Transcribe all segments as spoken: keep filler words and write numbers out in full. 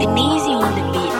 Easy on the beat.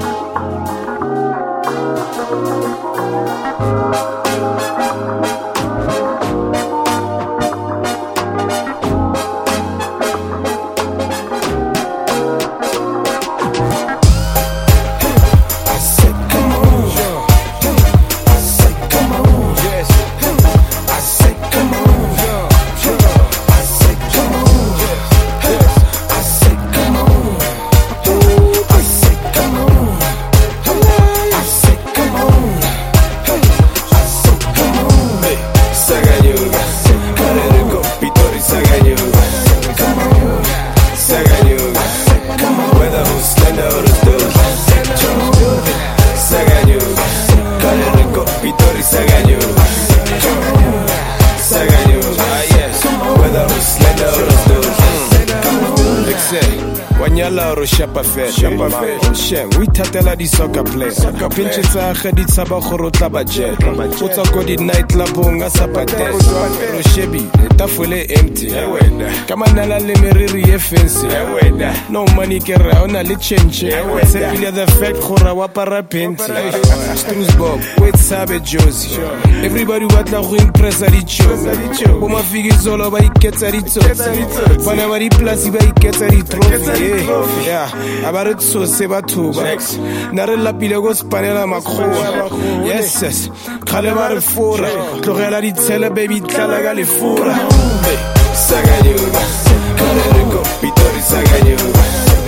Wanyala ro shapa fe shapa fe she we tatela di soccer player pinche tsa khadi tsaba khoro tla ba jet o tsa go di night labonga sapate ro shebi tafule empty kama nala le meriri e fancy no money ke ra ona le change se ile the fact khora wa para penti strings bob wait sabe josie everybody batla go impress ali cho bo mafiki zolo ba iketsa di tsotsi bana ba di place ba iketsa di trophy yeah about so se batho ba na re lapile go spanela makgowa yes yes khale ba re fora tlogela di tshele baby tlala ga le fora saganyuga khale re go pitori saganyuga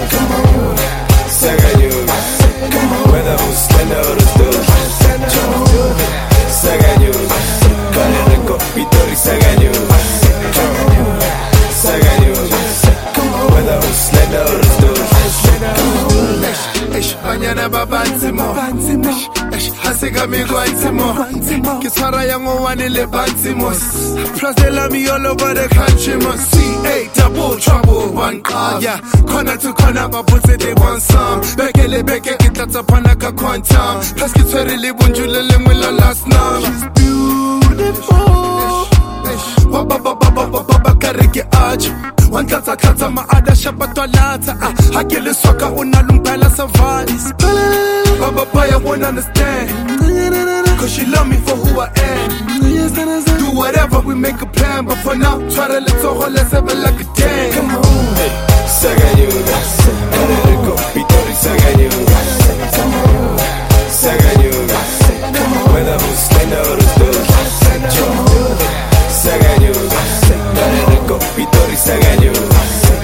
saganyuga whether who's stand or stood saganyuga khale re go pitori saganyuga saganyuga whether who's stand or stood Ish, banyana babanzi mo Ish, hasika mi kwanzi mo Kisara yango wani le banzi mo Plus they love me all over the country mo C A double trouble one car Yeah, corner to corner but put it they want some Beke le beke kitata panaka quantum Plus kitwere le bunjule le mwila last numb She's beautiful Waba baba baba baba kareke aji One kata kata ma ada shaba toalata Hakele soka unalumpela savani Baba baya won't understand Cause she love me for who I am Do whatever, we make a plan But for now, try to let's all let's have it like a damn Come on Saganyuga Kaleriko Pitori Saganyuga Saganyuga Whether who's stand or stood Saganyuga Kaleriko Pitori Saganyuga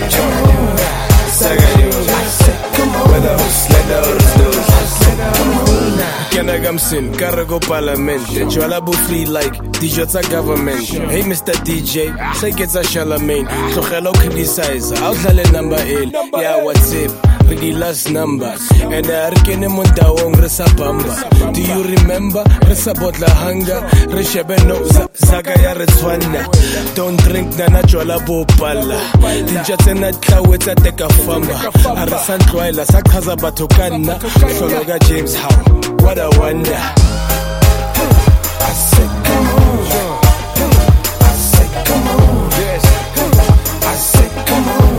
Saganyuga Whether who's stand or stood Kanagamsin, Karago Parliament Jwala free like D J's government Hey Mister D J, say get a Charlemagne So hello criticize, outlale number L Yeah, what's it? The last number and I reckon him on the wrong resabamba. Do you remember resabotla hunger reshebeno zagaya reswana don't drink na natural bopala dijatse na tlawetsa teka famba aresantloila sakhaza batho kana sologa James Howe what a wonder I said come on I said come on yes I said come on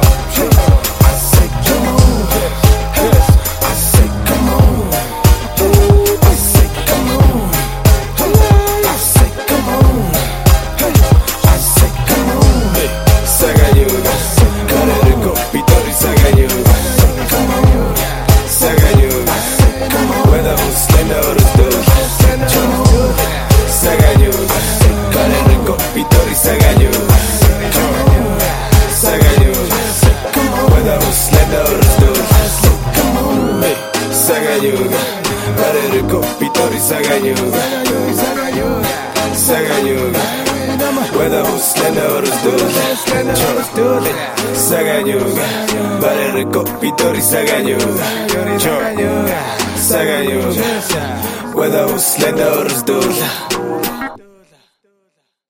Saganyuga, Bareriko, Pitori Saganyuga, Saganyuga, whether who's slender or stood, Saganyuga, Bareriko, Pitori Saganyuga, Saganyuga, whether who's slender or stood.